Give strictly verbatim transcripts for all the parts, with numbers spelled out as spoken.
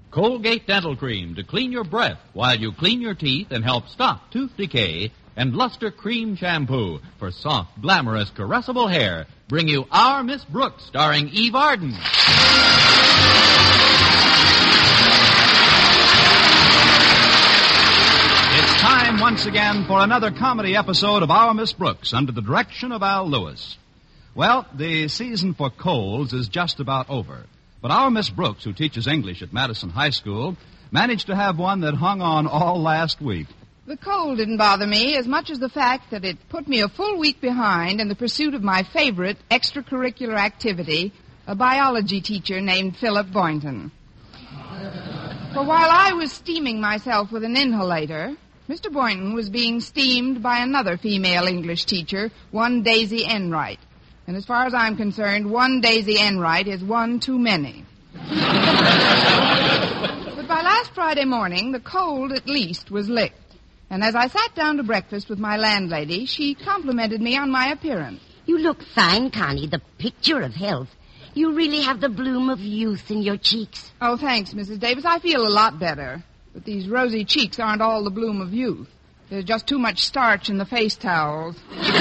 Colgate Dental Cream to clean your breath while you clean your teeth and help stop tooth decay. And Luster Cream Shampoo for soft, glamorous, caressable hair bring you Our Miss Brooks, starring Eve Arden. It's time once again for another comedy episode of Our Miss Brooks under the direction of Al Lewis. Well, the season for colds is just about over. But our Miss Brooks, who teaches English at Madison High School, managed to have one that hung on all last week. The cold didn't bother me as much as the fact that it put me a full week behind in the pursuit of my favorite extracurricular activity, a biology teacher named Philip Boynton. For while I was steaming myself with an inhalator, Mister Boynton was being steamed by another female English teacher, one Daisy Enright. And as far as I'm concerned, one Daisy Enright is one too many. But by last Friday morning, the cold at least was licked. And as I sat down to breakfast with my landlady, she complimented me on my appearance. You look fine, Connie, the picture of health. You really have the bloom of youth in your cheeks. Oh, thanks, Missus Davis. I feel a lot better. But these rosy cheeks aren't all the bloom of youth. There's just too much starch in the face towels.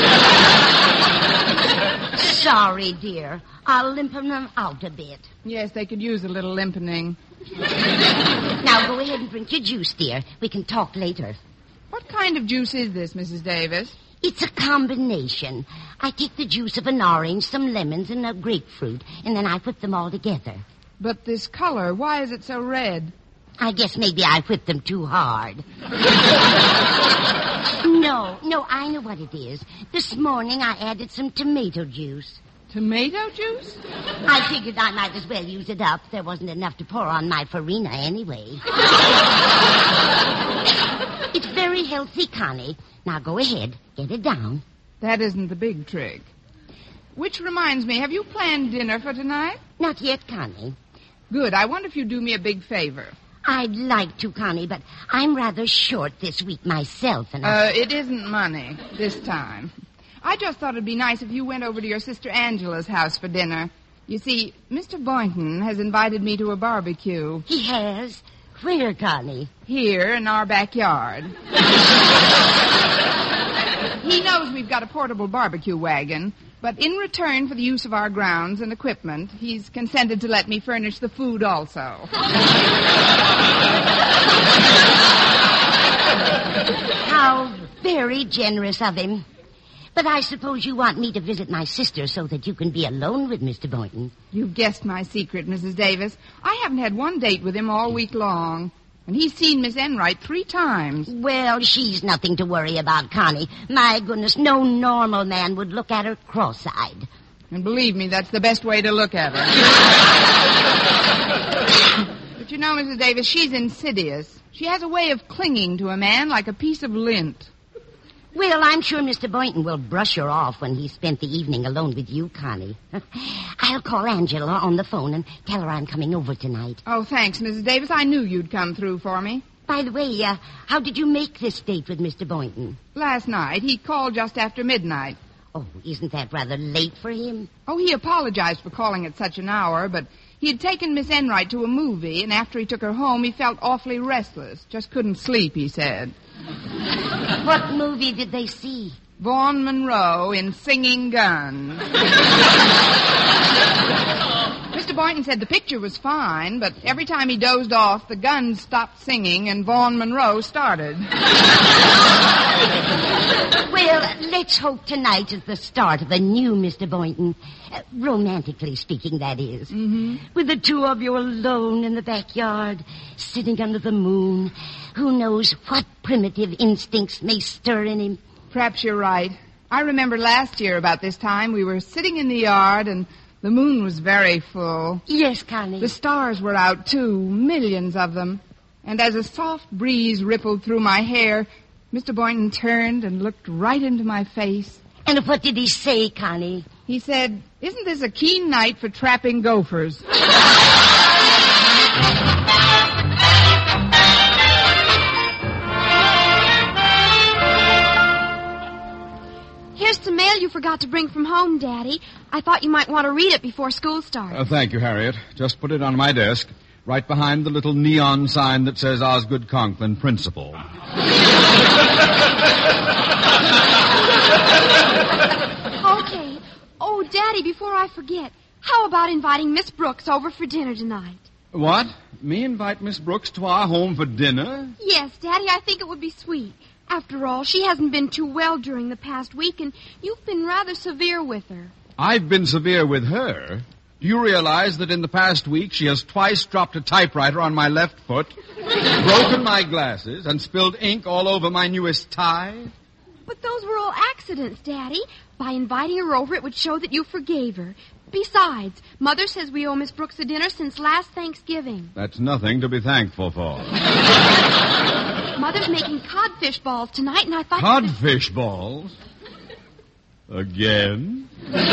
Sorry, dear. I'll limpen them out a bit. Yes, they could use a little limpening. Now, go ahead and drink your juice, dear. We can talk later. What kind of juice is this, Missus Davis? It's a combination. I take the juice of an orange, some lemons, and a grapefruit, and then I whip them all together. But this color, why is it so red? I guess maybe I whipped them too hard. No, no, I know what it is. This morning I added some tomato juice. Tomato juice? I figured I might as well use it up. There wasn't enough to pour on my farina anyway. It's very healthy, Connie. Now go ahead, get it down. That isn't the big trick. Which reminds me, have you planned dinner for tonight? Not yet, Connie. Good. I wonder if you'd do me a big favor. I'd like to, Connie, but I'm rather short this week myself, and I... Uh, it isn't money this time. I just thought it'd be nice if you went over to your sister Angela's house for dinner. You see, Mister Boynton has invited me to a barbecue. He has? Where, Connie? Here in our backyard. He knows we've got a portable barbecue wagon, but in return for the use of our grounds and equipment, he's consented to let me furnish the food also. How very generous of him. But I suppose you want me to visit my sister so that you can be alone with Mister Boynton. You've guessed my secret, Missus Davis. I haven't had one date with him all week long. And he's seen Miss Enright three times. Well, she's nothing to worry about, Connie. My goodness, no normal man would look at her cross-eyed. And believe me, that's the best way to look at her. But you know, Missus Davis, she's insidious. She has a way of clinging to a man like a piece of lint. Well, I'm sure Mister Boynton will brush her off when he spent the evening alone with you, Connie. I'll call Angela on the phone and tell her I'm coming over tonight. Oh, thanks, Missus Davis. I knew you'd come through for me. By the way, uh, how did you make this date with Mister Boynton? Last night. He called just after midnight. Oh, isn't that rather late for him? Oh, he apologized for calling at such an hour, but he had taken Miss Enright to a movie, and after he took her home, he felt awfully restless. Just couldn't sleep, he said. What movie did they see? Vaughn Monroe in Singing Guns. Mister Boynton said the picture was fine, but every time he dozed off, the guns stopped singing and Vaughn Monroe started. Well, let's hope tonight is the start of a new Mister Boynton. Uh, romantically speaking, that is. Mm-hmm. With the two of you alone in the backyard, sitting under the moon. Who knows what primitive instincts may stir in him? Perhaps you're right. I remember last year about this time we were sitting in the yard and the moon was very full. Yes, Connie. The stars were out, too, millions of them. And as a soft breeze rippled through my hair, Mister Boynton turned and looked right into my face. And what did he say, Connie? He said, "Isn't this a keen night for trapping gophers?" Here's some mail you forgot to bring from home, Daddy. I thought you might want to read it before school starts. Uh, thank you, Harriet. Just put it on my desk. right behind the little neon sign that says Osgood Conklin, Principal. Okay. Oh, Daddy, before I forget, how about inviting Miss Brooks over for dinner tonight? What? Me invite Miss Brooks to our home for dinner? Yes, Daddy, I think it would be sweet. After all, she hasn't been too well during the past week, and you've been rather severe with her. I've been severe with her. Do you realize that in the past week she has twice dropped a typewriter on my left foot, broken my glasses, and spilled ink all over my newest tie? But those were all accidents, Daddy. By inviting her over, it would show that you forgave her. Besides, Mother says we owe Miss Brooks a dinner since last Thanksgiving. That's nothing to be thankful for. Mother's making codfish balls tonight, and I thought... Codfish balls? Again?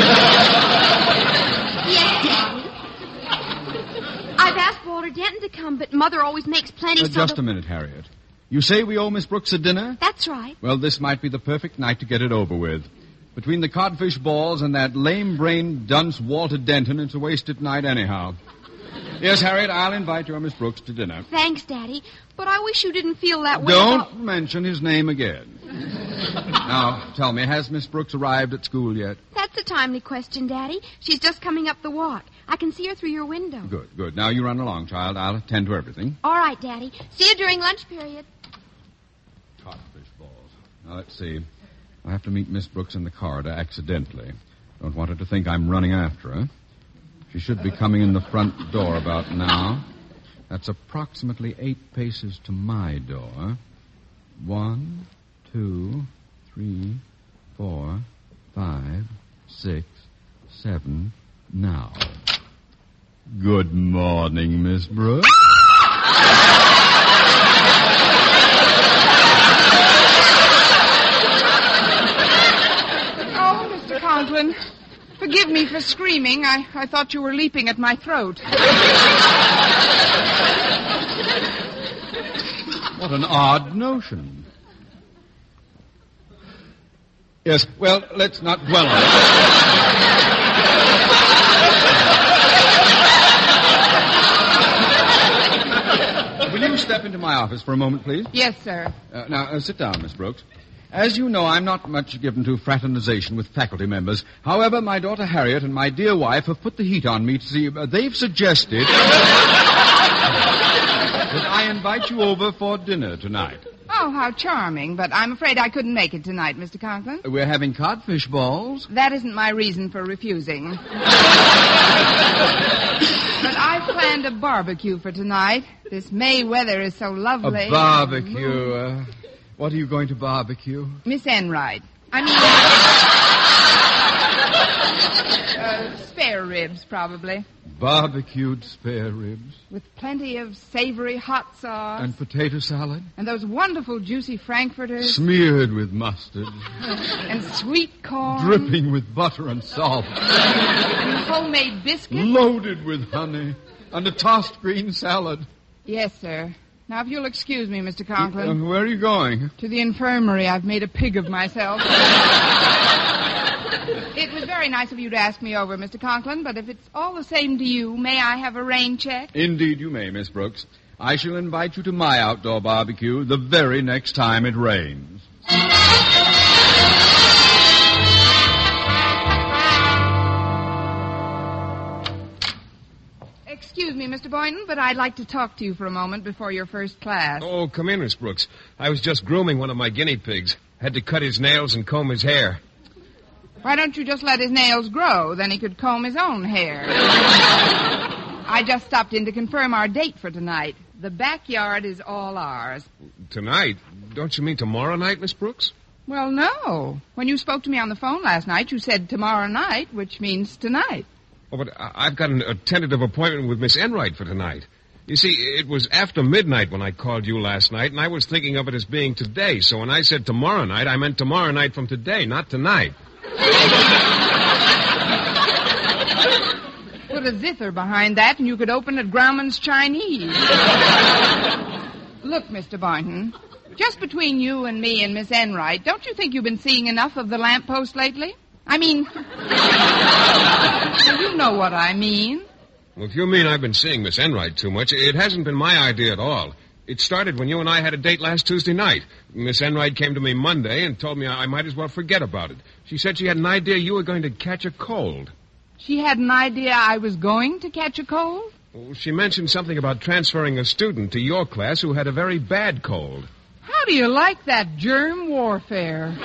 Yes, Daddy. I've asked Walter Denton to come, but Mother always makes plenty, Uh, so... just the- a minute, Harriet. You say we owe Miss Brooks a dinner? That's right. Well, this might be the perfect night to get it over with. Between the codfish balls and that lame-brained dunce Walter Denton, it's a wasted night anyhow. Yes, Harriet, I'll invite your Miss Brooks to dinner. Thanks, Daddy. But I wish you didn't feel that way Don't about... mention his name again. Now, tell me, has Miss Brooks arrived at school yet? That's a timely question, Daddy. She's just coming up the walk. I can see her through your window. Good, good. Now you run along, child. I'll attend to everything. All right, Daddy. See you during lunch period. Codfish balls. Now, let's see. I'll have to meet Miss Brooks in the corridor accidentally. Don't want her to think I'm running after her. She should be coming in the front door about now. That's approximately eight paces to my door. One, two, three, four, five, six, seven, now. Good morning, Miss Brooks. Oh, Mister Conklin, forgive me for screaming. I, I thought you were leaping at my throat. What an odd notion. Yes, well, let's not dwell on it. Will you step into my office for a moment, please? Yes, sir. Uh, now, uh, sit down, Miss Brooks. As you know, I'm not much given to fraternization with faculty members. However, my daughter Harriet and my dear wife have put the heat on me to see... Uh, they've suggested that I invite you over for dinner tonight. Oh, how charming. But I'm afraid I couldn't make it tonight, Mister Conklin. We're having codfish balls. That isn't my reason for refusing. But I've planned a barbecue for tonight. This May weather is so lovely. A barbecue. Uh, what are you going to barbecue? Miss Enright. I mean... uh, spare ribs, probably. Barbecued spare ribs. With plenty of savory hot sauce. And potato salad. And those wonderful juicy frankfurters. Smeared with mustard. And sweet corn. Dripping with butter and salt. And homemade biscuits. Loaded with honey. And a tossed green salad. Yes, sir. Now, if you'll excuse me, Mister Conklin. Uh, where are you going? To the infirmary. I've made a pig of myself. It was very nice of you to ask me over, Mister Conklin, but if it's all the same to you, may I have a rain check? Indeed you may, Miss Brooks. I shall invite you to my outdoor barbecue the very next time it rains. Excuse me, Mister Boynton, but I'd like to talk to you for a moment before your first class. Oh, come in, Miss Brooks. I was just grooming one of my guinea pigs. Had to cut his nails and comb his hair. Why don't you just let his nails grow? Then he could comb his own hair. I just stopped in to confirm our date for tonight. The backyard is all ours. Tonight? Don't you mean tomorrow night, Miss Brooks? Well, no. When you spoke to me on the phone last night, you said tomorrow night, which means tonight. Oh, but I- I've got an, a tentative appointment with Miss Enright for tonight. You see, it was after midnight when I called you last night, and I was thinking of it as being today. So when I said tomorrow night, I meant tomorrow night from today, not tonight. Put a zither behind that, and you could open at Grauman's Chinese. Look, Mister Boynton, just between you and me and Miss Enright, don't you think you've been seeing enough of the lamppost lately? I mean, well, you know what I mean. Well, if you mean I've been seeing Miss Enright too much, it hasn't been my idea at all. It started when you and I had a date last Tuesday night. Miss Enright came to me Monday and told me I might as well forget about it. She said she had an idea you were going to catch a cold. She had an idea I was going to catch a cold? Well, she mentioned something about transferring a student to your class who had a very bad cold. How do you like that germ warfare?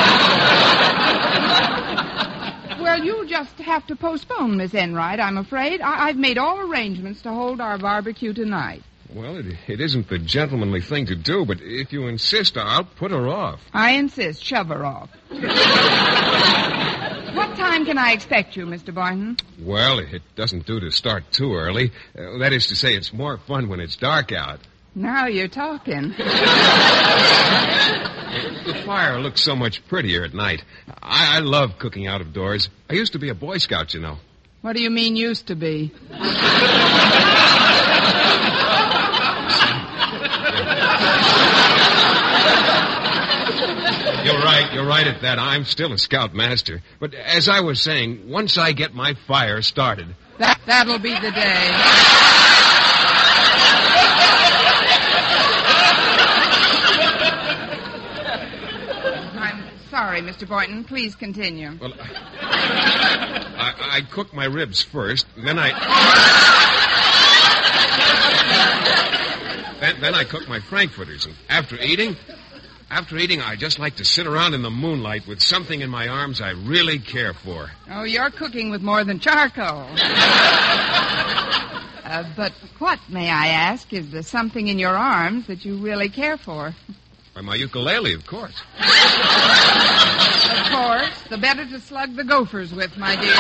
Well, you'll just have to postpone, Miss Enright, I'm afraid. I- I've made all arrangements to hold our barbecue tonight. Well, it, it isn't the gentlemanly thing to do, but if you insist, I'll put her off. I insist. Shove her off. What time can I expect you, Mister Boynton? Well, it doesn't do to start too early. Uh, that is to say, it's more fun when it's dark out. Now you're talking. The fire looks so much prettier at night. I, I love cooking out of doors. I used to be a Boy Scout, you know. What do you mean used to be? You're right, you're right at that. I'm still a scoutmaster. But as I was saying, once I get my fire started... That, that'll be the day. I'm sorry, Mister Boynton. Please continue. Well, I, I, I cook my ribs first, then I... then, then I cook my frankfurters, and after eating... After eating, I just like to sit around in the moonlight with something in my arms I really care for. Oh, you're cooking with more than charcoal. uh, but what, may I ask, is there something in your arms that you really care for? Why, my ukulele, of course. Of course. The better to slug the gophers with, my dear.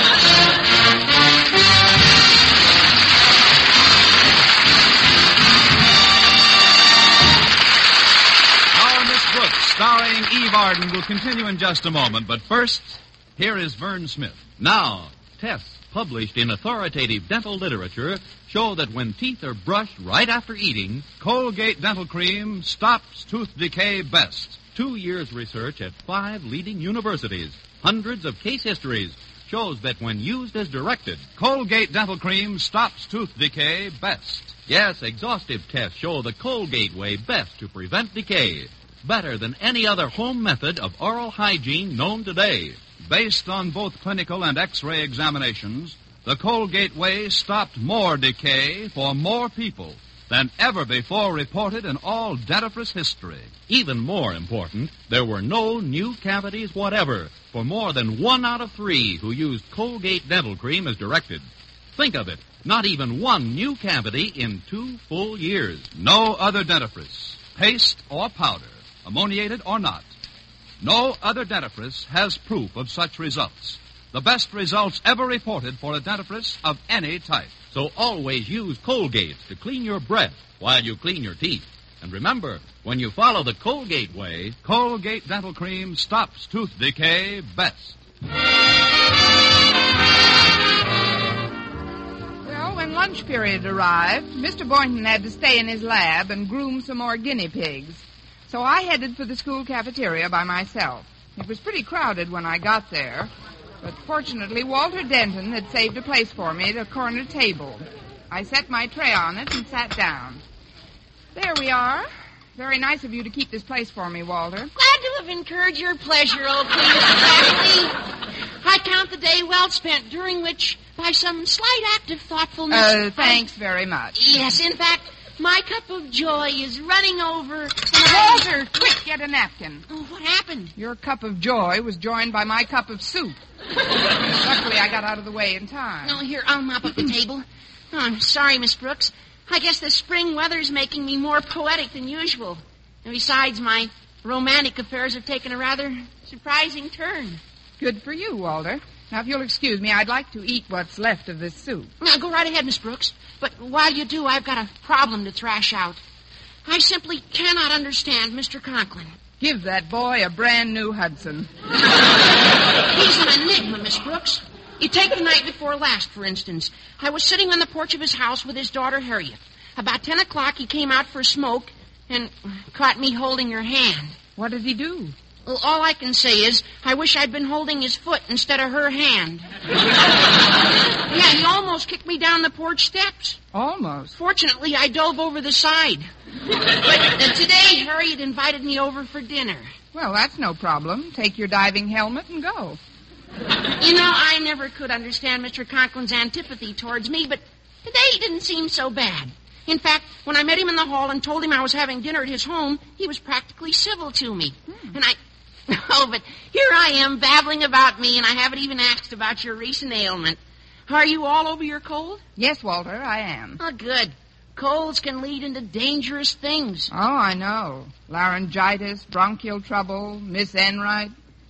Brooks, starring Eve Arden, will continue in just a moment. But first, here is Vern Smith. Now, tests published in authoritative dental literature show that when teeth are brushed right after eating, Colgate Dental Cream stops tooth decay best. two years' research at five leading universities, hundreds of case histories, shows that when used as directed, Colgate Dental Cream stops tooth decay best. yes, exhaustive tests show the Colgate way best to prevent decay. Better than any other home method of oral hygiene known today. Based on both clinical and X-ray examinations, the Colgate way stopped more decay for more people than ever before reported in all dentifrice history. Even more important, there were no new cavities whatever for more than one out of three who used Colgate Dental Cream as directed. Think of it, not even one new cavity in two full years. No other dentifrice, paste or powder, ammoniated or not, no other dentifrice has proof of such results. The best results ever reported for a dentifrice of any type. So always use Colgate to clean your breath while you clean your teeth. And remember, when you follow the Colgate way, Colgate Dental Cream stops tooth decay best. Well, when lunch period arrived, Mister Boynton had to stay in his lab and groom some more guinea pigs. So I headed for the school cafeteria by myself. It was pretty crowded when I got there, but fortunately Walter Denton had saved a place for me at a corner table. I set my tray on it and sat down. There we are. Very nice of you to keep this place for me, Walter. Glad to have incurred your pleasure, old Mister Bradley. I count the day well spent, during which, by some slight act of thoughtfulness... Uh, thanks I... very much. Yes, in fact, my cup of joy is running over... Walter, quick, get a napkin. Oh, what happened? Your cup of joy was joined by my cup of soup. Luckily, I got out of the way in time. Oh, here, I'll mop up the table. Oh, I'm sorry, Miss Brooks. I guess the spring weather's making me more poetic than usual. And besides, my romantic affairs have taken a rather surprising turn. Good for you, Walter. Now, if you'll excuse me, I'd like to eat what's left of this soup. Now, go right ahead, Miss Brooks. But while you do, I've got a problem to thrash out. I simply cannot understand Mister Conklin. Give that boy a brand new Hudson. He's an enigma, Miss Brooks. You take the night before last, for instance. I was sitting on the porch of his house with his daughter, Harriet. About ten o'clock, he came out for a smoke and caught me holding her hand. What did he do? Well, all I can say is I wish I'd been holding his foot instead of her hand. Yeah, he almost kicked me down the porch steps. Almost. Fortunately, I dove over the side. But uh, today, Harry had invited me over for dinner. Well, that's no problem. Take your diving helmet and go. You know, I never could understand Mister Conklin's antipathy towards me, but today he didn't seem so bad. In fact, when I met him in the hall and told him I was having dinner at his home, he was practically civil to me. Hmm. And I... Oh, but here I am babbling about me, and I haven't even asked about your recent ailment. Are you all over your cold? Yes, Walter, I am. Oh, good. Colds can lead into dangerous things. Oh, I know. Laryngitis, bronchial trouble, Miss Enright.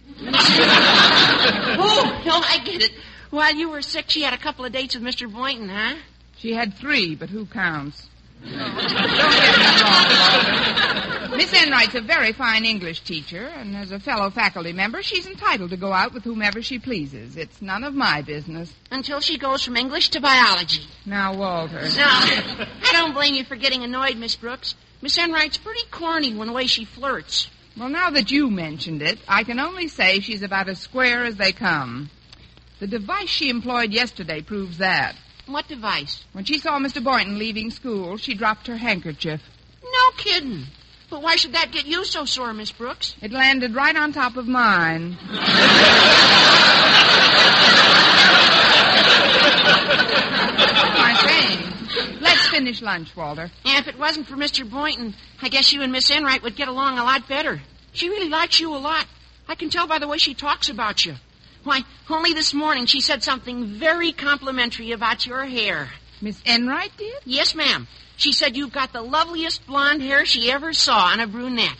Oh, no, I get it. While you were sick, she had a couple of dates with Mister Boynton, huh? She had three, but who counts? Don't get me wrong, Walter. Miss Enright's a very fine English teacher, and as a fellow faculty member, she's entitled to go out with whomever she pleases. It's none of my business. Until she goes from English to biology. Now, Walter. No, I don't blame you for getting annoyed, Miss Brooks. Miss Enright's pretty corny when the way she flirts. Well, now that you mentioned it, I can only say she's about as square as they come. The device she employed yesterday proves that. What device? When she saw Mister Boynton leaving school, she dropped her handkerchief. No kidding. But why should that get you so sore, Miss Brooks? It landed right on top of mine. My saying. Let's finish lunch, Walter. And if it wasn't for Mister Boynton, I guess you and Miss Enright would get along a lot better. She really likes you a lot. I can tell by the way she talks about you. Why, only this morning she said something very complimentary about your hair. Miss Enright did? Yes, ma'am. She said you've got the loveliest blonde hair she ever saw on a brunette.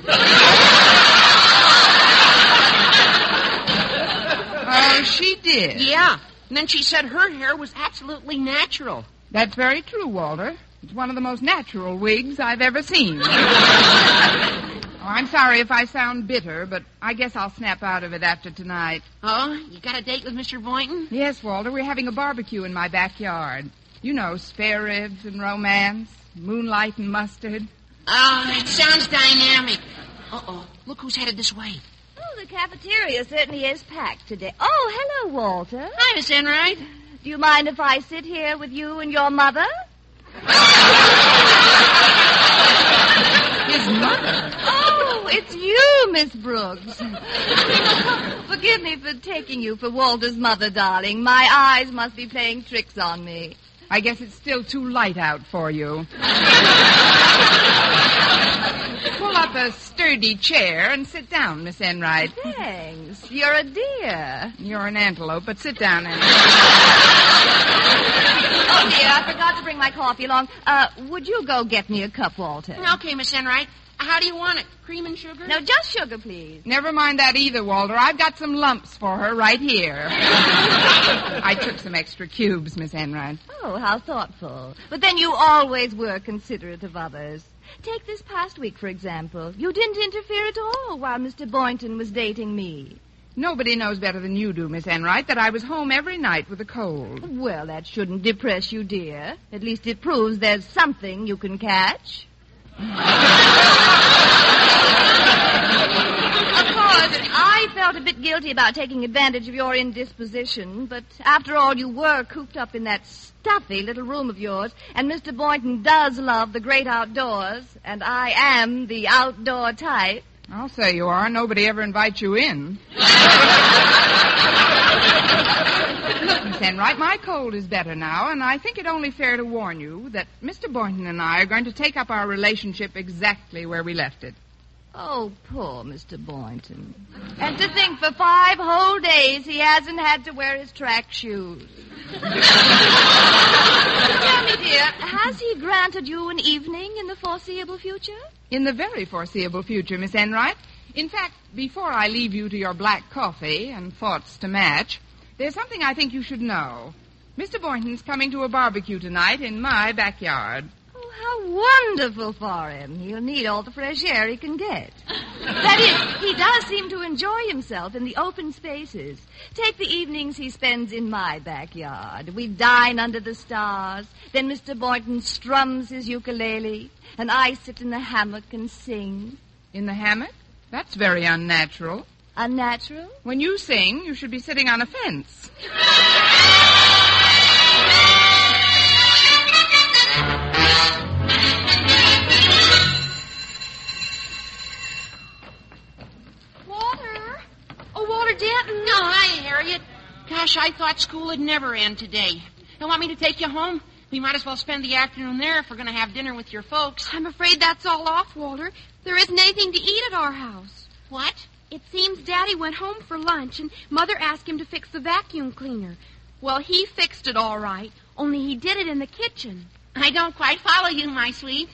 Oh, she did? Yeah. And then she said her hair was absolutely natural. That's very true, Walter. It's one of the most natural wigs I've ever seen. Oh, I'm sorry if I sound bitter, but I guess I'll snap out of it after tonight. Oh, you got a date with Mister Boynton? Yes, Walter. We're having a barbecue in my backyard. You know, spare ribs and romance, moonlight and mustard. Oh, that sounds dynamic. Uh-oh. Look who's headed this way. Oh, the cafeteria certainly is packed today. Oh, hello, Walter. Hi, Miss Enright. Do you mind if I sit here with you and your mother? His mother? Oh, it's you, Miss Brooks. Forgive me for taking you for Walter's mother, darling. My eyes must be playing tricks on me. I guess it's still too light out for you. Pull up a sturdy chair and sit down, Miss Enright. Thanks. You're a dear. You're an antelope, but sit down, Enright. Oh, dear, I forgot to bring my coffee along. Uh, would you go get me a cup, Walter? Okay, Miss Enright. How do you want it? Cream and sugar? No, just sugar, please. Never mind that either, Walter. I've got some lumps for her right here. I took some extra cubes, Miss Enright. Oh, how thoughtful. But then you always were considerate of others. Take this past week, for example. You didn't interfere at all while Mister Boynton was dating me. Nobody knows better than you do, Miss Enright, that I was home every night with a cold. Well, that shouldn't depress you, dear. At least it proves there's something you can catch. Of course, I felt a bit guilty about taking advantage of your indisposition, but after all, you were cooped up in that stuffy little room of yours, and Mister Boynton does love the great outdoors, and I am the outdoor type. I'll say you are. Nobody ever invites you in. Look, Miss Enright, my cold is better now, and I think it only fair to warn you that Mister Boynton and I are going to take up our relationship exactly where we left it. Oh, poor Mister Boynton. And to think for five whole days he hasn't had to wear his track shoes. Tell me, dear, has he granted you an evening in the foreseeable future? In the very foreseeable future, Miss Enright. In fact, before I leave you to your black coffee and thoughts to match, there's something I think you should know. Mister Boynton's coming to a barbecue tonight in my backyard. Oh, how wonderful for him. He'll need all the fresh air he can get. That is, he does seem to enjoy himself in the open spaces. Take the evenings he spends in my backyard. We dine under the stars. Then Mister Boynton strums his ukulele, and I sit in the hammock and sing. In the hammock? That's very unnatural. Unnatural? When you sing, you should be sitting on a fence. Walter? Oh, Walter Denton. No, hi, Harriet. Gosh, I thought school would never end today. You want me to take you home? We might as well spend the afternoon there if we're going to have dinner with your folks. I'm afraid that's all off, Walter. There isn't anything to eat at our house. What? It seems Daddy went home for lunch, and Mother asked him to fix the vacuum cleaner. Well, he fixed it all right, only he did it in the kitchen. I don't quite follow you, my sweet.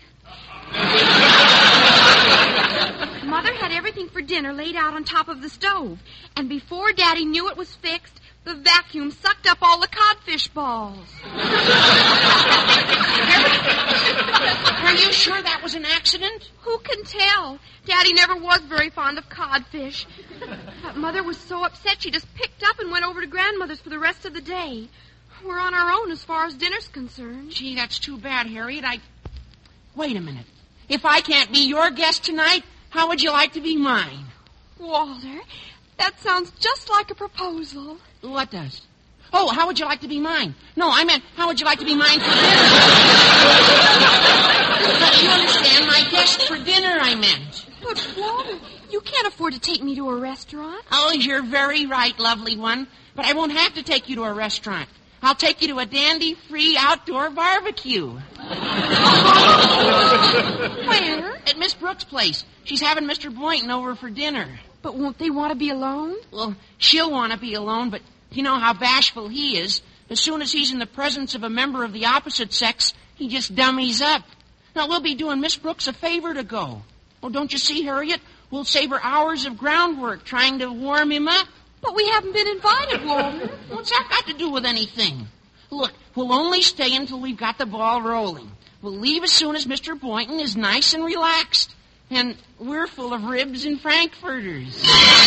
Mother had everything for dinner laid out on top of the stove, and before Daddy knew it was fixed, the vacuum sucked up all the codfish balls. Are you sure that was an accident? Who can tell? Daddy never was very fond of codfish. But Mother was so upset she just picked up and went over to Grandmother's for the rest of the day. We're on our own as far as dinner's concerned. Gee, that's too bad, Harriet. I... Wait a minute. If I can't be your guest tonight, how would you like to be mine? Walter, that sounds just like a proposal. What does? Oh, how would you like to be mine? No, I meant, how would you like to be mine for dinner? You understand, my guest for dinner, I meant. But, Walter, you can't afford to take me to a restaurant. Oh, you're very right, lovely one. But I won't have to take you to a restaurant. I'll take you to a dandy-free outdoor barbecue. Where? At Miss Brooks' place. She's having Mister Boynton over for dinner. But won't they want to be alone? Well, she'll want to be alone, but you know how bashful he is. As soon as he's in the presence of a member of the opposite sex, he just dummies up. Now, we'll be doing Miss Brooks a favor to go. Oh, don't you see, Harriet? We'll save her hours of groundwork trying to warm him up. But we haven't been invited, Walter. What's that got to do with anything? Look, we'll only stay until we've got the ball rolling. We'll leave as soon as Mister Boynton is nice and relaxed. And we're full of ribs and frankfurters.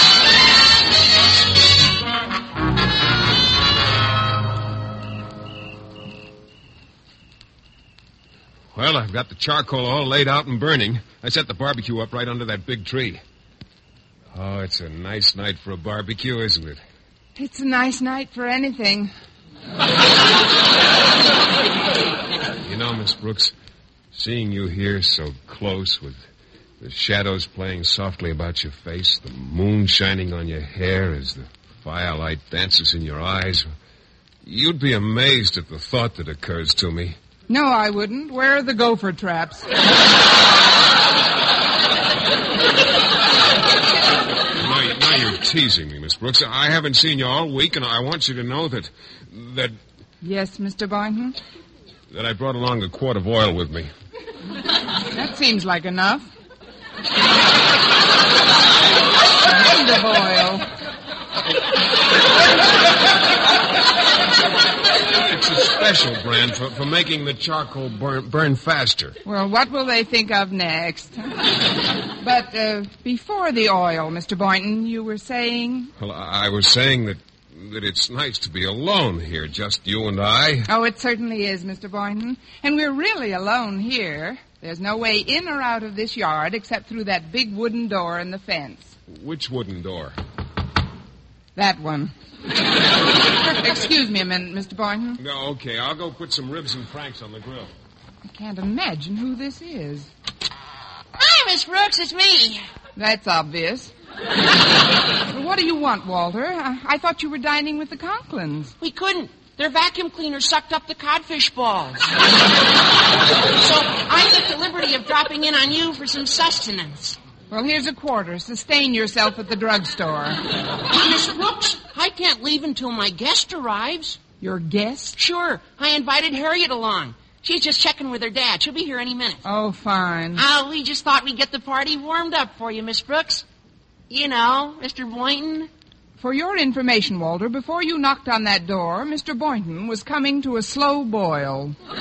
Well, I've got the charcoal all laid out and burning. I set the barbecue up right under that big tree. Oh, it's a nice night for a barbecue, isn't it? It's a nice night for anything. You know, Miss Brooks, seeing you here so close with the shadows playing softly about your face, the moon shining on your hair as the firelight dances in your eyes, you'd be amazed at the thought that occurs to me. No, I wouldn't. Where are the gopher traps? Now, now you're teasing me, Miss Brooks. I haven't seen you all week, and I want you to know that... that... Yes, Mister Boynton? that I brought along a quart of oil with me. That seems like enough. What kind of oil? It's a special brand for, for making the charcoal burn, burn faster. Well, what will they think of next? But uh, before the oil, Mister Boynton, you were saying... Well, I, I was saying that, that it's nice to be alone here, just you and I. Oh, it certainly is, Mister Boynton. And we're really alone here. There's no way in or out of this yard except through that big wooden door in the fence. Which wooden door? That one. Excuse me a minute, Mister Boynton. No, okay. I'll go put some ribs and franks on the grill. I can't imagine who this is. Hi, Miss Brooks, it's me. That's obvious. Well, what do you want, Walter? I-, I thought you were dining with the Conklins. We couldn't. Their vacuum cleaner sucked up the codfish balls. So I took the liberty of dropping in on you for some sustenance. Well, here's a quarter. Sustain yourself at the drugstore. Hey, Miss Brooks, I can't leave until my guest arrives. Your guest? Sure. I invited Harriet along. She's just checking with her dad. She'll be here any minute. Oh, fine. Oh, we just thought we'd get the party warmed up for you, Miss Brooks. You know, Mister Boynton. For your information, Walter, before you knocked on that door, Mister Boynton was coming to a slow boil. Okay,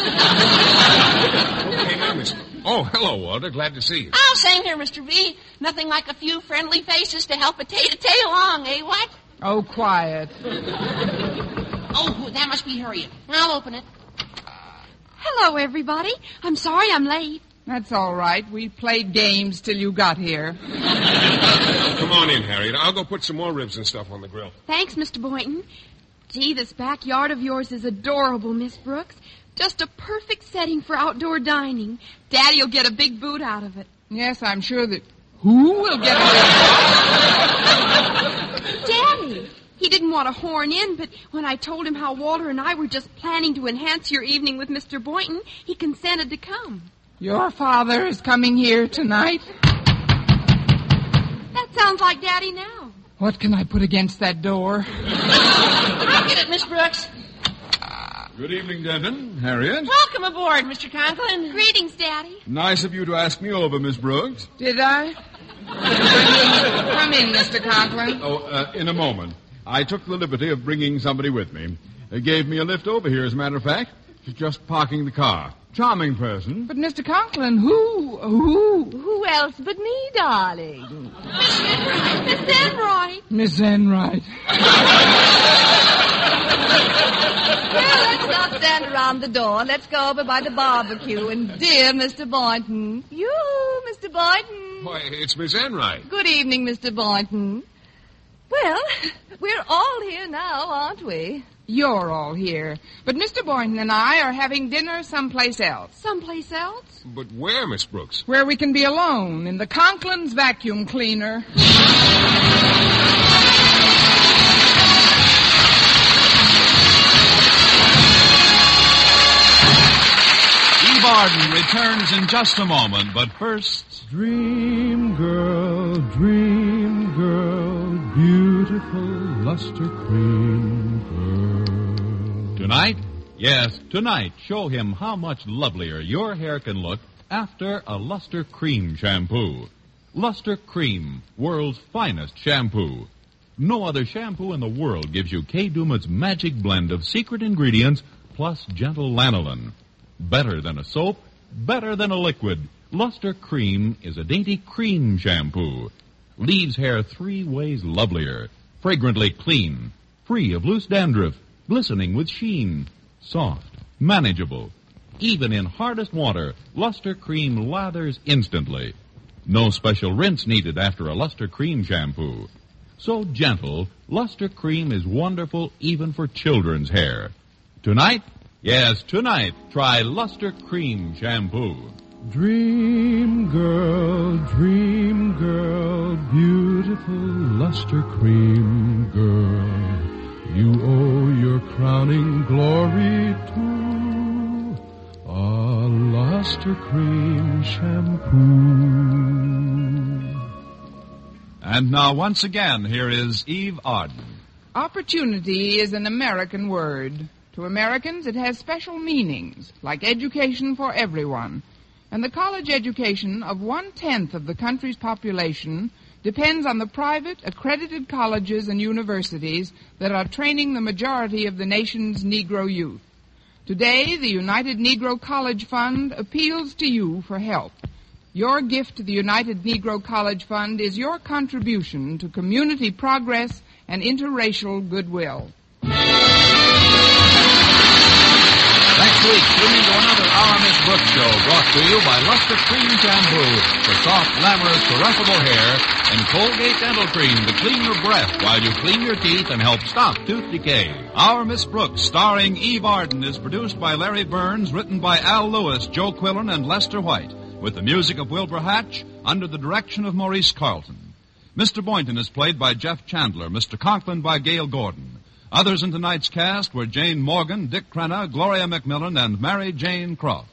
now, Miss... Oh, hello, Walter. Glad to see you. Oh, same here, Mister B. Nothing like a few friendly faces to help a tay-to-tay along, eh, what? Oh, quiet. Oh, that must be Harriet. I'll open it. Hello, everybody. I'm sorry I'm late. That's all right. We played games till you got here. Come on in, Harriet. I'll go put some more ribs and stuff on the grill. Thanks, Mister Boynton. Gee, this backyard of yours is adorable, Miss Brooks. Just a perfect setting for outdoor dining. Daddy'll get a big boot out of it. Yes, I'm sure that... Who will get a... Daddy! He didn't want to horn in, but when I told him how Walter and I were just planning to enhance your evening with Mister Boynton, he consented to come. Your father is coming here tonight? That sounds like Daddy now. What can I put against that door? I'll get it, Miss Brooks. Good evening, Denton. Harriet. Welcome aboard, Mister Conklin. Greetings, Daddy. Nice of you to ask me over, Miss Brooks. Did I? Come in, Mister Conklin. Oh, uh, in a moment. I took the liberty of bringing somebody with me. They gave me a lift over here, as a matter of fact. She's just parking the car. Charming person. But, Mister Conklin, who, who? Who else but me, darling? Miss Enright. Miss Enright. Well, let's not stand around the door. Let's go over by the barbecue. And dear Mister Boynton. You, Mister Boynton. Why, it's Miss Enright. Good evening, Mister Boynton. Well, we're all here now, aren't we? You're all here. But Mister Boynton and I are having dinner someplace else. Someplace else? But where, Miss Brooks? Where we can be alone, in the Conklin's vacuum cleaner. Eve Arden returns in just a moment, but first... Dream girl, dream girl, beautiful luster cream girl. Tonight, yes, tonight, show him how much lovelier your hair can look after a Luster Cream shampoo. Luster Cream, world's finest shampoo. No other shampoo in the world gives you Kay Daumit's magic blend of secret ingredients plus gentle lanolin. Better than a soap, better than a liquid. Luster Cream is a dainty cream shampoo. Leaves hair three ways lovelier. Fragrantly clean. Free of loose dandruff. Glistening with sheen. Soft. Manageable. Even in hardest water, Luster Cream lathers instantly. No special rinse needed after a Luster Cream shampoo. So gentle, Luster Cream is wonderful even for children's hair. Tonight, yes, tonight, try Luster Cream shampoo. Dream girl, dream girl, beautiful luster cream girl. You owe your crowning glory to a luster cream shampoo. And now, once again, here is Eve Arden. Opportunity is an American word. To Americans, it has special meanings, like education for everyone. And the college education of one-tenth of the country's population depends on the private, accredited colleges and universities that are training the majority of the nation's Negro youth. Today, the United Negro College Fund appeals to you for help. Your gift to the United Negro College Fund is your contribution to community progress and interracial goodwill. Next week, tune into another Our Miss Brooks show brought to you by Luster Cream Shampoo for soft, glamorous, caressable hair and Colgate Dental Cream to clean your breath while you clean your teeth and help stop tooth decay. Our Miss Brooks, starring Eve Arden, is produced by Larry Burns, written by Al Lewis, Joe Quillen, and Lester White, with the music of Wilbur Hatch under the direction of Maurice Carlton. Mister Boynton is played by Jeff Chandler, Mister Conklin by Gail Gordon. Others in tonight's cast were Jane Morgan, Dick Crenna, Gloria McMillan, and Mary Jane Croft.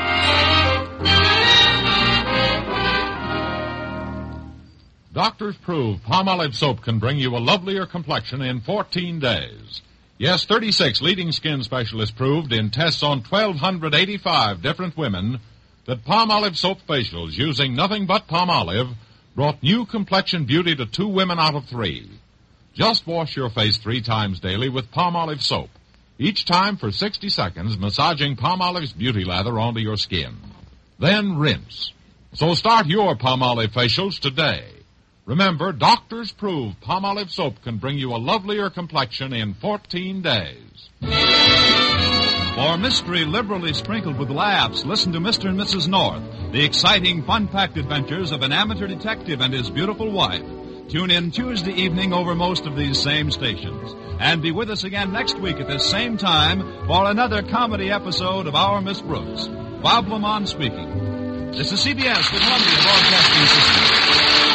Doctors prove Palmolive soap can bring you a lovelier complexion in fourteen days. Yes, thirty-six leading skin specialists proved in tests on one thousand two hundred eighty-five different women that Palmolive soap facials using nothing but Palmolive brought new complexion beauty to two women out of three. Just wash your face three times daily with Palmolive soap, each time for sixty seconds, massaging Palmolive's beauty lather onto your skin. Then rinse. So start your Palmolive facials today. Remember, doctors prove Palmolive soap can bring you a lovelier complexion in fourteen days. For mystery liberally sprinkled with laughs, listen to Mister and Missus North, the exciting, fun-packed adventures of an amateur detective and his beautiful wife. Tune in Tuesday evening over most of these same stations. And be with us again next week at this same time for another comedy episode of Our Miss Brooks. Bob Lamont speaking. This is C B S, the Columbia Broadcasting System.